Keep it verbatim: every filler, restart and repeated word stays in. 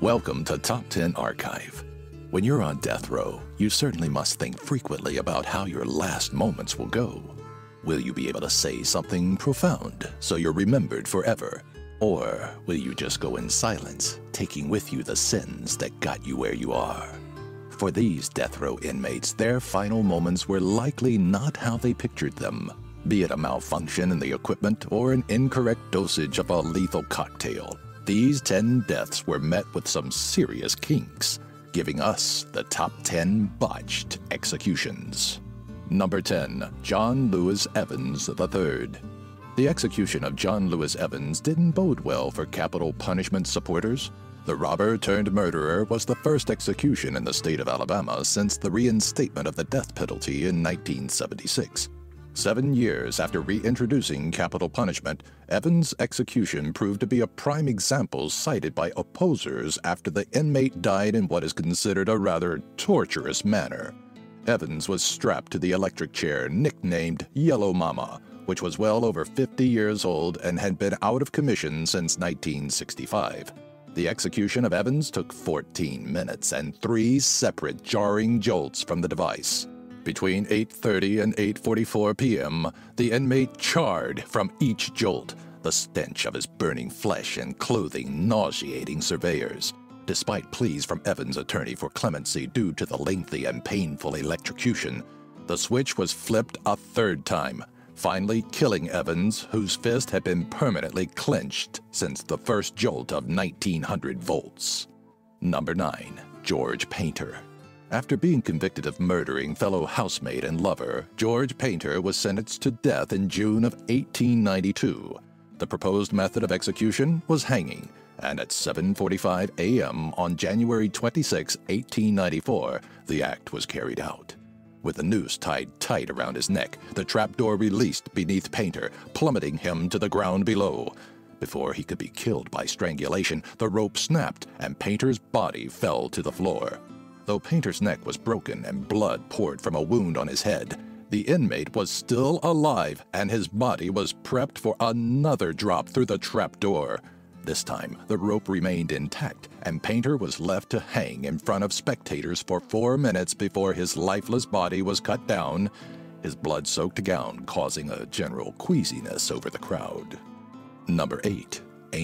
Welcome to Top ten Archive. When you're on death row, you certainly must think frequently about how your last moments will go. Will you be able to say something profound so you're remembered forever? Or will you just go in silence, taking with you the sins that got you where you are? For these death row inmates, their final moments were likely not how they pictured them, be it a malfunction in the equipment or an incorrect dosage of a lethal cocktail. These ten deaths were met with some serious kinks, giving us the top ten botched executions. Number ten. John Lewis Evans the third. The execution of John Lewis Evans didn't bode well for capital punishment supporters. The robber-turned-murderer was the first execution in the state of Alabama since the reinstatement of the death penalty in nineteen seventy-six. Seven years after reintroducing capital punishment, Evans' execution proved to be a prime example cited by opposers after the inmate died in what is considered a rather torturous manner. Evans was strapped to the electric chair nicknamed Yellow Mama, which was well over fifty years old and had been out of commission since nineteen sixty-five. The execution of Evans took fourteen minutes and three separate jarring jolts from the device. Between eight thirty and eight forty-four p m, the inmate charred from each jolt, the stench of his burning flesh and clothing nauseating surveyors. Despite pleas from Evans' attorney for clemency due to the lengthy and painful electrocution, the switch was flipped a third time, finally killing Evans, whose fist had been permanently clenched since the first jolt of nineteen hundred volts. Number nine. George Painter. After being convicted of murdering fellow housemate and lover, George Painter was sentenced to death in June of eighteen ninety-two. The proposed method of execution was hanging, and at seven forty-five a m on January twenty-sixth, eighteen ninety-four, the act was carried out. With the noose tied tight around his neck, the trapdoor released beneath Painter, plummeting him to the ground below. Before he could be killed by strangulation, the rope snapped, and Painter's body fell to the floor. Though Painter's neck was broken and blood poured from a wound on his head, the inmate was still alive, and his body was prepped for another drop through the trapdoor. This time, the rope remained intact, and Painter was left to hang in front of spectators for four minutes before his lifeless body was cut down, his blood-soaked gown causing a general queasiness over the crowd. Number eight.